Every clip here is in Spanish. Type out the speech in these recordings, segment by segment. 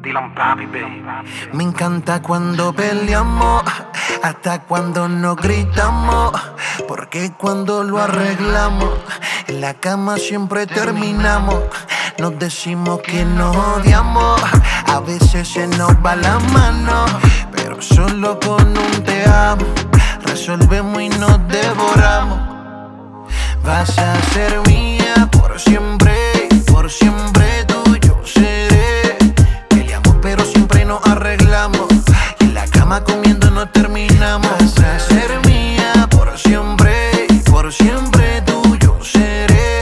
Dylan Papi, baby. Me encanta cuando peleamos, hasta cuando nos gritamos, porque cuando lo arreglamos, en la cama siempre terminamos. Nos decimos que nos odiamos, a veces se nos va la mano, pero solo con un te amo resolvemos y nos devoramos. Vas a ser mía por siempre tuyo seré. Peleamos pero siempre nos arreglamos, y en la cama comiendo no terminamos. Vas a ser mía por siempre tuyo seré.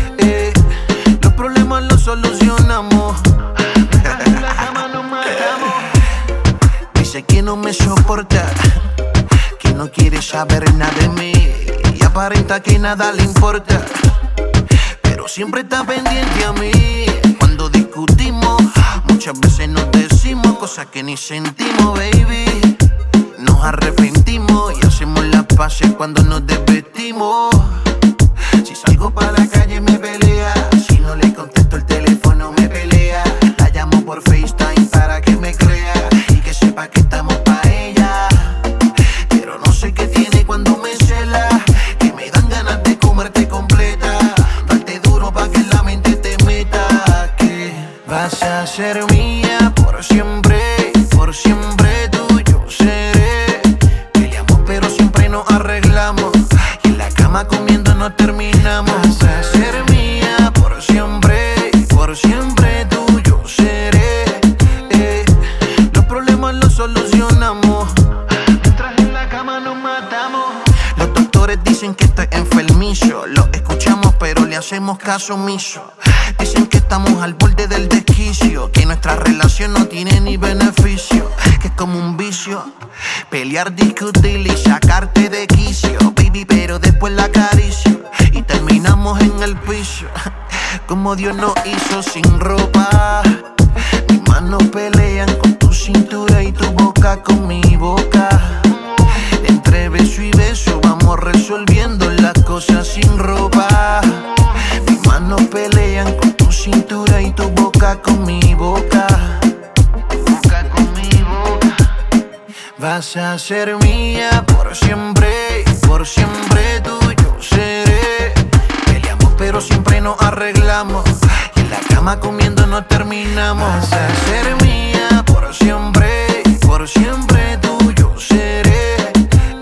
Los problemas los solucionamos. En la cama nos matamos. Dice que no me soporta, que no quiere saber nada de mí, y aparenta que nada le importa, pero siempre está pendiente a mí. Cuando discutimos, muchas veces nos decimos cosas que ni sentimos, baby. Nos arrepentimos y hacemos las paces cuando nos desvestimos. Si salgo para la calle me pelea, si no le contesto el teléfono me pelea. La llamo por FaceTime para que me crea y que sepa que estamos pa' ella. Pero no sé qué tiene cuando me cela, que me dan ganas de comerte completa, darte duro pa' que en la mente te meta. Que vas a ser mía por siempre tuyo seré. Peleamos pero siempre nos arreglamos, y en la cama comiendo no terminamos. Vas a ser mía por siempre tuyo seré. Los problemas los solucionamos, mientras en la cama nos matamos. Los doctores dicen que estoy enfermizo, lo escuchamos pero le hacemos caso omiso. Dicen que estamos al borde del desquicio, que nuestra relación no tiene ni beneficio, que es como un vicio, pelear, discutir y sacarte de quicio, baby, pero después la acaricio y terminamos en el piso. Como Dios nos hizo sin ropa, mis manos pelean con tu cintura y tu boca con mi boca. Entre beso y beso vamos resolviendo las cosas sin ropa. Mis manos pelean con tu cintura y tu boca con mi boca. Boca con mi boca. Vas a ser mía por siempre tuyo seré. Peleamos pero siempre nos arreglamos, y en la cama comiendo no terminamos. Vas a ser mía por siempre tuyo seré.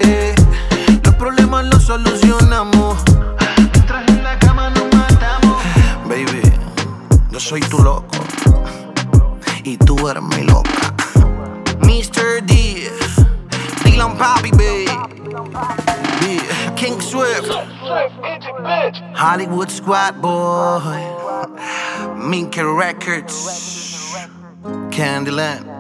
Los problemas los solucionamos, mientras en la cama nos matamos. Baby, yo soy tu loco y tú eres mi loca. Mr. D, Dylan Papi, baby. King Swift, Hollywood Squad Boy, Minky Records, Candyland.